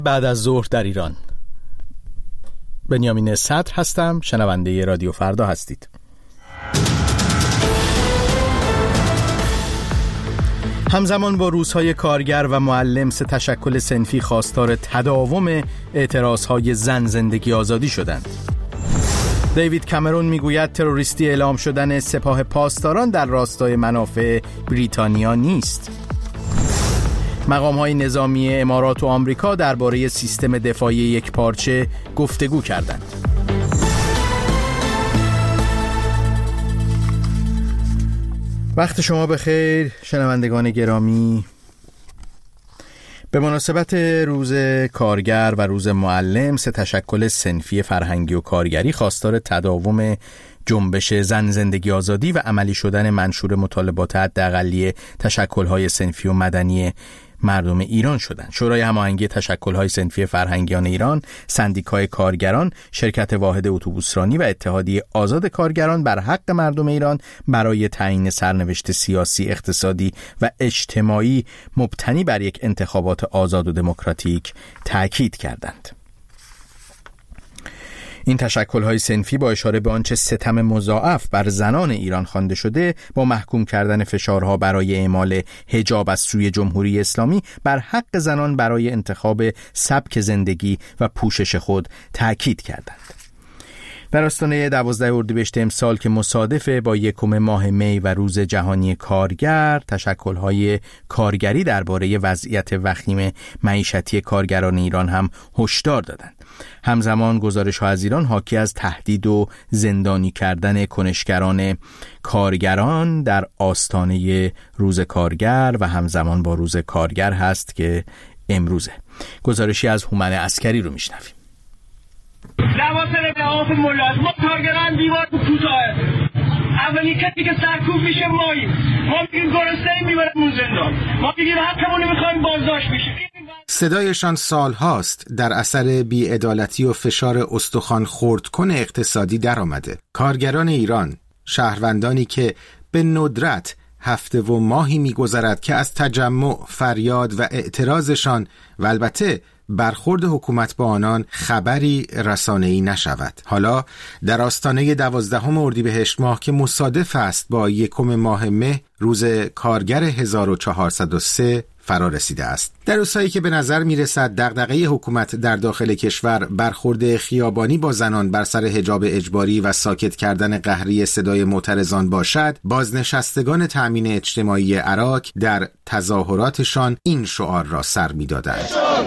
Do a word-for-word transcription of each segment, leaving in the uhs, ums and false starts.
بعد از ظهر در ایران. بنیامین صدر هستم، شنونده رادیو فردا هستید. همزمان با روزهای کارگر و معلم سه تشکل صنفی خواستار تداوم اعتراضهای زن زندگی آزادی شدند. دیوید کامرون میگوید تروریستی اعلام شدن سپاه پاسداران در راستای منافع بریتانیا نیست. مقام‌های نظامی امارات و آمریکا درباره سیستم دفاعی یکپارچه گفتگو کردند. وقت شما بخیر شنوندگان گرامی. به مناسبت روز کارگر و روز معلم سه تشکل صنفی فرهنگی و کارگری خواستار تداوم جنبش زن زندگی آزادی و عملی شدن منشور مطالبات حداقلی تشکل‌های صنفی و مدنی مردم ایران شدند. شورای هماهنگی تشکل‌های صنفی فرهنگیان ایران، سندیکای کارگران، شرکت واحد اتوبوسرانی و اتحادیه آزاد کارگران بر حق مردم ایران برای تعیین سرنوشت سیاسی، اقتصادی و اجتماعی مبتنی بر یک انتخابات آزاد و دموکراتیک تأکید کردند. این تشکل‌های صنفی با اشاره به آنچه ستم مضاعف بر زنان ایران خوانده شده، با محکوم کردن فشارها برای اعمال حجاب از سوی جمهوری اسلامی بر حق زنان برای انتخاب سبک زندگی و پوشش خود تأکید کردند. در آستانه دوازده اردیبهشت امسال که مصادف با یکم ماه می و روز جهانی کارگر، تشکل‌های کارگری درباره وضعیت وخیم معیشتی کارگران ایران هم هشدار دادند. همزمان گزارش‌ها از ایران حاکی از تهدید و زندانی کردن کنشگران کارگران در آستانه روز کارگر و همزمان با روز کارگر هست که امروزه. گزارشی از هومن عسکری رو میشنویم. لواسر به آف ملت ما کارگران دیوار تو کوتاه. اولین کسی که سرکوب میشه ماییم. ما میگیم گرسنه میبرمون زندان. ما میگیم حقمون میخوایم بازداشت بشیم. صدایشان سالهاست در اثر بی‌عدالتی و فشار استخوان خرد کن اقتصادی در آمده. کارگران ایران، شهروندانی که به ندرت هفته و ماهی می‌گذرد که از تجمع، فریاد و اعتراضشان و البته برخورد حکومت با آنان خبری رسانه‌ای نشود. حالا در آستانه دوازدهم اردیبهشت ماه که مصادف است با یکم ماه مه، روز کارگر هزار و چهارصد و سه فرا رسیده است. در روزهایی که به نظر میرسد دغدغه حکومت در داخل کشور برخورد خیابانی با زنان بر سر حجاب اجباری و ساکت کردن قهری صدای معترضان باشد، بازنشستگان تأمین اجتماعی عراق در تظاهراتشان این شعار را سر می‌دادند: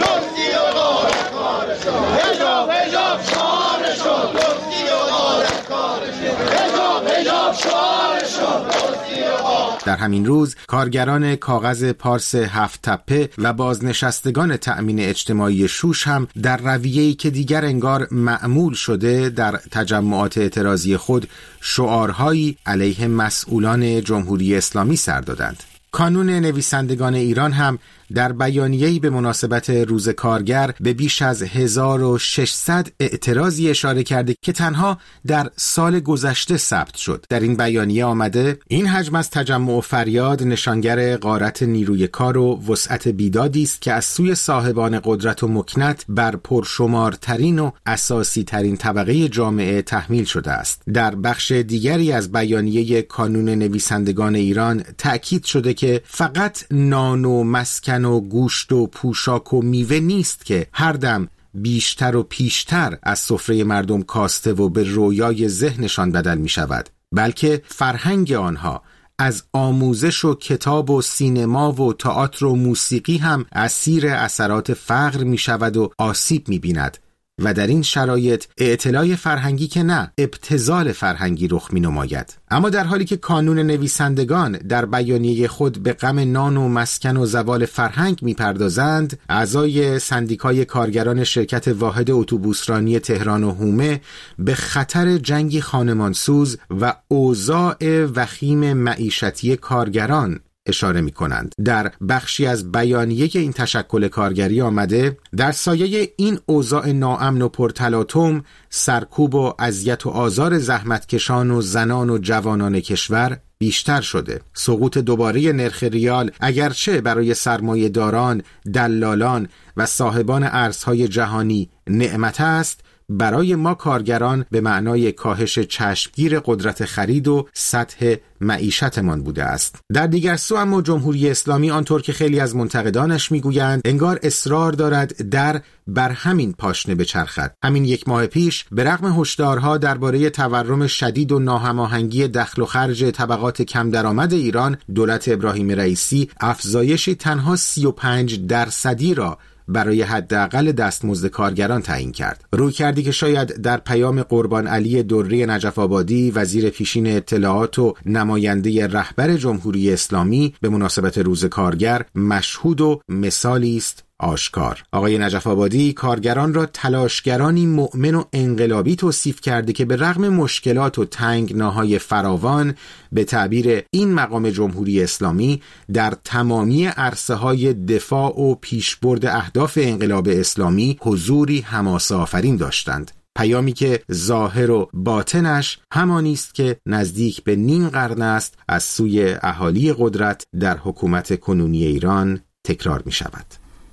در همین روز کارگران کاغذ پارس هفت تپه و بازنشستگان تأمین اجتماعی شوش هم در رویه‌ای که دیگر انگار معمول شده در تجمعات اعتراضی خود شعارهایی علیه مسئولان جمهوری اسلامی سر دادند. کانون نویسندگان ایران هم در بیانیه‌ای به مناسبت روز کارگر به بیش از هزار و ششصد اعتراضی اشاره کرده که تنها در سال گذشته ثبت شد. در این بیانیه آمده این حجم از تجمع و فریاد نشانگر غارت نیروی کار و وسعت بیدادی است که از سوی صاحبان قدرت و مکنت بر پرشمارترین و اساسی ترین طبقه جامعه تحمیل شده است. در بخش دیگری از بیانیه کانون نویسندگان ایران تأکید شده که فقط نان و مسکن و گوشت و پوشاک و میوه نیست که هر دم بیشتر و پیشتر از سفره مردم کاسته و به رویای ذهنشان بدل می شود، بلکه فرهنگ آنها از آموزش و کتاب و سینما و تئاتر و موسیقی هم اسیر اثرات فقر می شود و آسیب می بیند و در این شرایط اعتلاع فرهنگی که نه، ابتذال فرهنگی رخ می نماید. اما در حالی که کانون نویسندگان در بیانیه خود به غم نان و مسکن و زوال فرهنگ می پردازند، اعضای سندیکای کارگران شرکت واحد اتوبوسرانی تهران و حومه به خطر جنگی خانمانسوز و اوضاع وخیم معیشتی کارگران اشاره می کنند. در بخشی از بیانیه که این تشکل کارگری آمده، در سایه این اوضاع ناامن و پرتلاطم، سرکوب و اذیت و آزار زحمتکشان و زنان و جوانان کشور، بیشتر شده. سقوط دوباره نرخ ریال اگرچه برای سرمایه‌داران، دلالان و صاحبان ارزهای جهانی نعمت است، برای ما کارگران به معنای کاهش چشمگیر قدرت خرید و سطح معیشتمان بوده است. در دیگر سو اما جمهوری اسلامی، آنطور که خیلی از منتقدانش میگویند، انگار اصرار دارد در بر همین پاشنه بچرخد. همین یک ماه پیش به رغم هشدارها درباره تورم شدید و ناهماهنگی دخل و خرج طبقات کم درآمد ایران، دولت ابراهیم رئیسی افزایشی تنها سی و پنج درصدی را برای حداقل دستمزد کارگران تعیین کرد. روی کردی که شاید در پیام قربان علی دری نجف آبادی، وزیر پیشین اطلاعات و نماینده رهبر جمهوری اسلامی به مناسبت روز کارگر، مشهود و مثالی است آشکار. آقای نجف آبادی کارگران را تلاشگرانی مؤمن و انقلابی توصیف کرده که به رغم مشکلات و تنگناهای فراوان، به تعبیر این مقام جمهوری اسلامی، در تمامی عرصه‌های دفاع و پیشبرد اهداف انقلاب اسلامی حضوری حماسه‌آفرین داشتند. پیامی که ظاهر و باطنش همانی است که نزدیک به نیم قرن است از سوی اهالی قدرت در حکومت کنونی ایران تکرار می شود.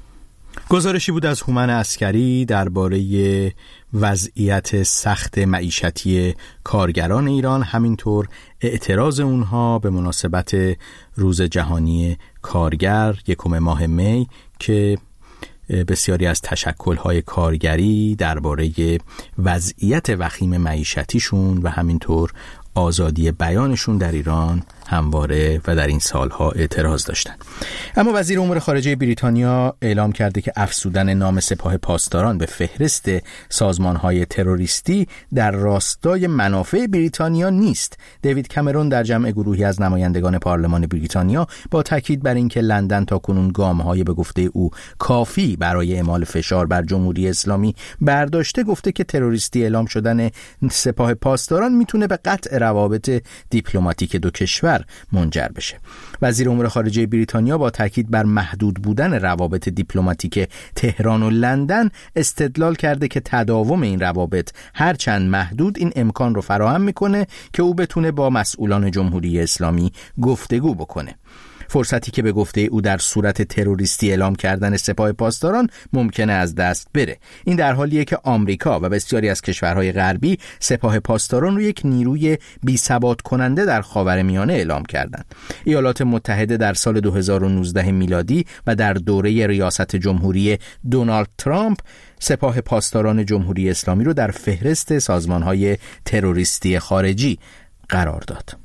گزارشی بود از هومن عسکری درباره وضعیت سخت معیشتی کارگران ایران، همینطور اعتراض اونها به مناسبت روز جهانی کارگر یکم ماه می که بسیاری از تشکل‌های کارگری درباره وضعیت وخیم معیشتیشون و همینطور آزادی بیانشون در ایران همواره و در این سالها اعتراض داشتن. اما وزیر امور خارجه بریتانیا اعلام کرده که افزودن نام سپاه پاسداران به فهرست سازمان‌های تروریستی در راستای منافع بریتانیا نیست. دیوید کامرون در جمع گروهی از نمایندگان پارلمان بریتانیا با تاکید بر اینکه لندن تاکنون گام‌های به گفته او کافی برای اعمال فشار بر جمهوری اسلامی برداشته، گفته که تروریستی اعلام شدن سپاه پاسداران میتونه به قطع روابط دیپلماتیک دو کشور منجر بشه. وزیر امور خارجه بریتانیا با تاکید بر محدود بودن روابط دیپلماتیک تهران و لندن استدلال کرده که تداوم این روابط هرچند محدود این امکان رو فراهم میکنه که او بتونه با مسئولان جمهوری اسلامی گفتگو بکنه. فرصتی که به گفته او در صورت تروریستی اعلام کردن سپاه پاسداران ممکنه از دست بره. این در حالیه که آمریکا و بسیاری از کشورهای غربی سپاه پاسداران رو یک نیروی بی‌ثبات کننده در خاورمیانه اعلام کردند. ایالات متحده در سال دو هزار و نوزده میلادی و در دوره ریاست جمهوری دونالد ترامپ سپاه پاسداران جمهوری اسلامی رو در فهرست سازمان‌های تروریستی خارجی قرار داد.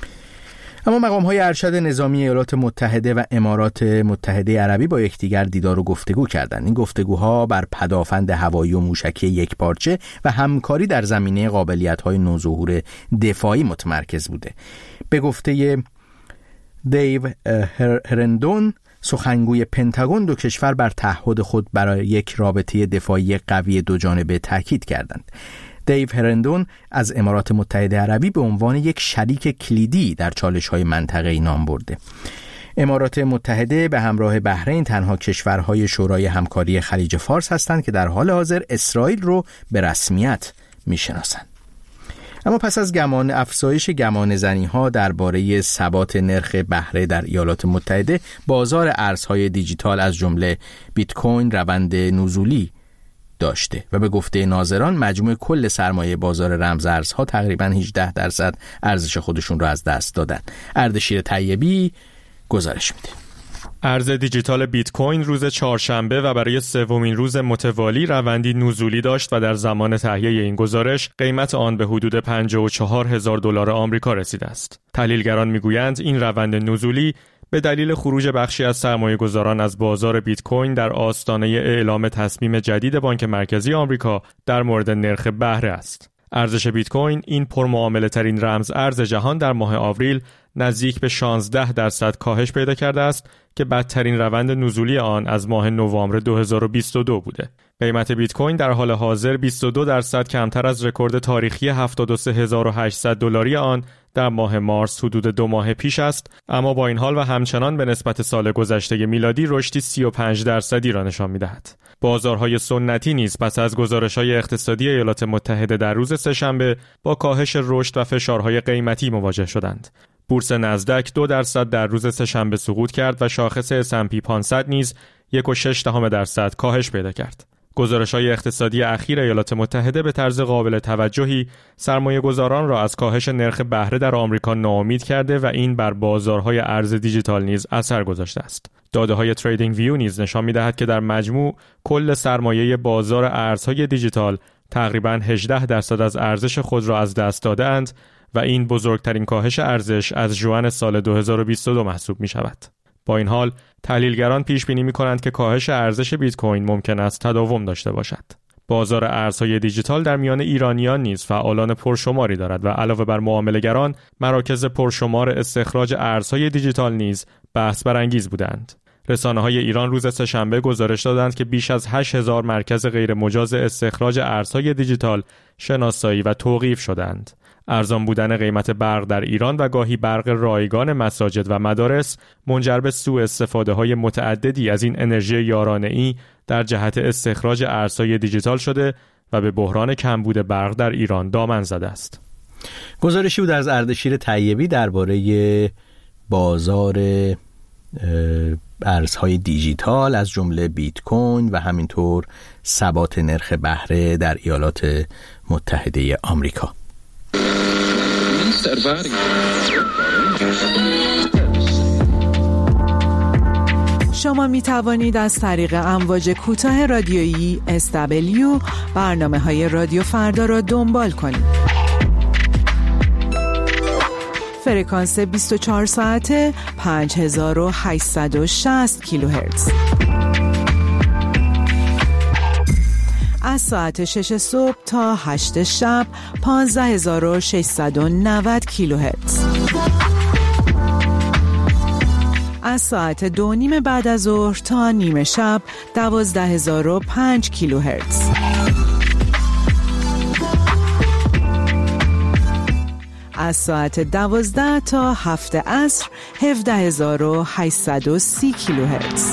اما مقام‌های ارشد نظامی ایالات متحده و امارات متحده عربی با یکدیگر دیدار و گفتگو کردند. این گفتگوها بر پدافند هوایی و موشکی یکپارچه و همکاری در زمینه قابلیت‌های نوظهور دفاعی متمرکز بوده. به گفته دیو هرندون، سخنگوی پنتاگون، دو کشور بر تعهد خود برای یک رابطه دفاعی قوی دوجانبه تاکید کردند. دیو هرندون از امارات متحده عربی به عنوان یک شریک کلیدی در چالش‌های منطقه‌ای نام برده. امارات متحده به همراه بحرین تنها کشورهای شورای همکاری خلیج فارس هستند که در حال حاضر اسرائیل رو به رسمیت میشناسند. اما پس از گمان افزایش گمان زنی‌ها درباره ثبات نرخ بهره در ایالات متحده، بازار ارزهای دیجیتال از جمله بیت کوین روند نزولی داشته و به گفته ناظران مجموع کل سرمایه بازار رمز ارزها تقریباً هجده درصد ارزش خودشون رو از دست دادن. اردشیر طیبی گزارش میده. ارز دیجیتال بیت کوین روز چهارشنبه و برای سومین روز متوالی روندی نزولی داشت و در زمان تهیه این گزارش قیمت آن به حدود پنجاه و چهار هزار دلار آمریکا رسیده است. تحلیلگران میگویند این روند نزولی به دلیل خروج بخشی از سرمایه‌گذاران از بازار بیت کوین در آستانه اعلام تصمیم جدید بانک مرکزی آمریکا در مورد نرخ بهره است. ارزش بیت کوین، این پرمعامله ترین رمز ارز جهان، در ماه آوریل نزدیک به شانزده درصد کاهش پیدا کرده است که بدترین روند نزولی آن از ماه نوامبر دو هزار و بیست و دو بوده. قیمت بیت کوین در حال حاضر بیست و دو درصد کمتر از رکورد تاریخی هفتاد و سه هزار و هشتصد دلاری آن در ماه مارس حدود دو ماه پیش است، اما با این حال و همچنان به نسبت سال گذشته میلادی رشدی سی و پنج درصدی را نشان می‌دهد. بازارهای سنتی نیز پس از گزارش‌های اقتصادی ایالات متحده در روز سه‌شنبه با کاهش رشد و فشارهای قیمتی مواجه شدند. بورس نزدک دو درصد در روز سه‌شنبه سقوط کرد و شاخص اس اند پی پانصد نیز یک و شش دهم درصد کاهش پیدا کرد. گزارش‌های اقتصادی اخیر ایالات متحده به طرز قابل توجهی سرمایه‌گذاران را از کاهش نرخ بهره در آمریکا ناامید کرده و این بر بازارهای ارز دیجیتال نیز اثر گذاشته است. داده‌های تریدینگ ویو نیز نشان می‌دهد که در مجموع کل سرمایه بازار ارزهای دیجیتال تقریباً هجده درصد از ارزش خود را از دست داده‌اند و این بزرگترین کاهش ارزش از ژوئن سال دو هزار و بیست و دو محسوب می‌شود. با این حال تحلیلگران پیش بینی می‌کنند که کاهش ارزش بیت کوین ممکن است تداوم داشته باشد. بازار ارزهای دیجیتال در میان ایرانیان نیز فعالان پرشماری دارد و علاوه بر معامله‌گران، مراکز پرشمار استخراج ارزهای دیجیتال نیز بحث برانگیز بودند. رسانه‌های ایران روز سه‌شنبه گزارش دادند که بیش از هشت هزار مرکز غیر مجاز استخراج ارزهای دیجیتال شناسایی و توقیف شدند. ارزان بودن قیمت برق در ایران و گاهی برق رایگان مساجد و مدارس منجر به سوء استفاده‌های متعددی از این انرژی یارانه‌ای در جهت استخراج ارزهای دیجیتال شده و به بحران کمبود برق در ایران دامن زده است. گزارشی بود از اردشیر طیبی درباره بازار ارزهای دیجیتال از جمله بیت کوین و همینطور ثبات نرخ بهره در ایالات متحده آمریکا. شما می توانید از طریق امواج کوتاه رادیویی اس دبلیو برنامه‌های رادیو فردا را دنبال کنید. فرکانس بیست و چهار ساعته پنج هزار و هشتصد و شصت کیلوهرتز. از ساعت شش صبح تا هشت شب پانزده هزار و ششصد و نود کیلوهرتز. از ساعت دو نیم بعد از ظهر تا نیمه شب دوازده هزار و پنج کیلوهرتز. از ساعت دوازده تا هفت عصر هفده هزار و هشتصد و سی کیلوهرتز.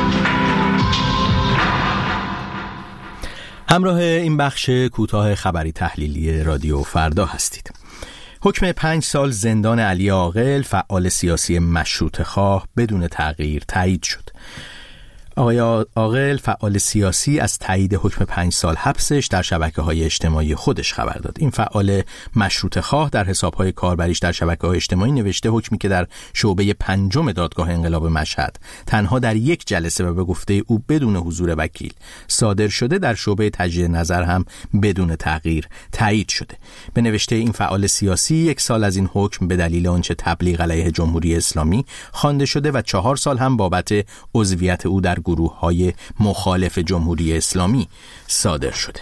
همراه این بخش کوتاه خبری تحلیلی رادیو فردا هستید. حکم پنج سال زندان علی عاقل، فعال سیاسی مشروطه خواه، بدون تغییر تایید شد. آقای عاقل، فعال سیاسی، از تایید حکم پنج سال حبسش در شبکه‌های اجتماعی خودش خبر داد. این فعال مشروطه خواه در حساب‌های کاربریش در شبکه‌های اجتماعی نوشته حکمی که در شعبه پنجم دادگاه انقلاب مشهد تنها در یک جلسه و به گفته او بدون حضور وکیل صادر شده، در شعبه تجدید نظر هم بدون تغییر تایید شده. به نوشته این فعال سیاسی، یک سال از این حکم به دلیل آنچه تبلیغ علیه جمهوری اسلامی خوانده شده و چهار سال هم بابت عضویت او در گروه‌های مخالف جمهوری اسلامی صادر شده.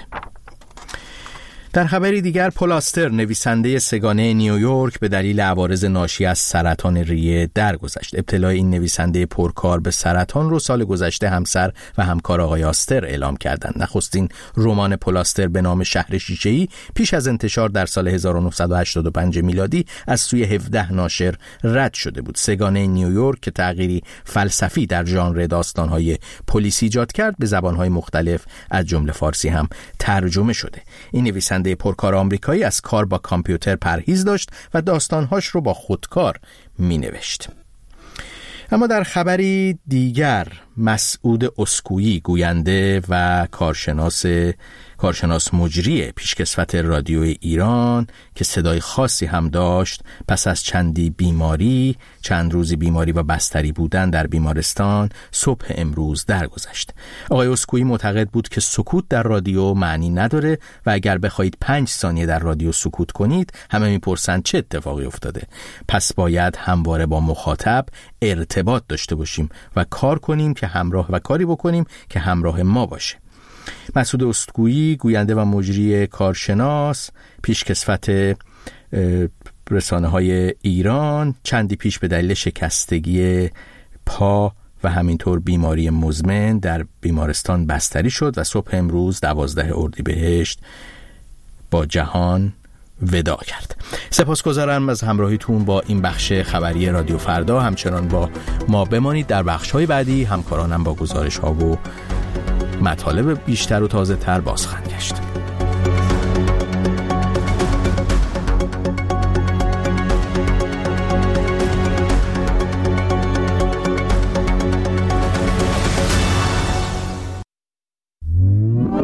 در خبری دیگر، پولاستر، نویسنده سگانه نیویورک، به دلیل عوارض ناشی از سرطان ریه درگذشت. ابتلای این نویسنده پرکار به سرطان رو سال گذشته همسر و همکار آقای آستر اعلام کردند. نخستین رمان پولاستر به نام شهر شیشه‌ای پیش از انتشار در سال هزار و نهصد و هشتاد و پنج میلادی از سوی هفده ناشر رد شده بود. سگانه نیویورک که تغییری فلسفی در ژانر داستان‌های پلیسی ایجاد کرد، به زبان‌های مختلف از جمله فارسی هم ترجمه شده. این نویسنده پرکار آمریکایی از کار با کامپیوتر پرهیز داشت و داستانهاش رو با خودکار می نوشت. اما در خبری دیگر، مسعود اسکویی، گوینده و کارشناس کارشناس مجری پیشکسوت رادیوی ایران که صدای خاصی هم داشت، پس از چندی بیماری چند روزی بیماری و بستری بودن در بیمارستان صبح امروز درگذشت. آقای اسکویی معتقد بود که سکوت در رادیو معنی نداره و اگر بخواید پنج ثانیه در رادیو سکوت کنید همه میپرسند چه اتفاقی افتاده. پس باید همواره با مخاطب ارتباط داشته باشیم و کار کنیم که همراه و کاری بکنیم که همراه ما باشه. مسعود اسکویی، گوینده و مجری کارشناس پیشکسوت رسانه‌های ایران، چندی پیش به دلیل شکستگی پا و همینطور بیماری مزمن در بیمارستان بستری شد و صبح امروز دوازده اردیبهشت با جهان وداع کرد. سپاسگزارم از همراهیتون با این بخش خبری رادیو فردا. همچنان با ما بمانید. در بخش‌های بعدی همکارانم با گزارش‌ها و مطالب بیشتر و تازه تر باز خواهند گشت.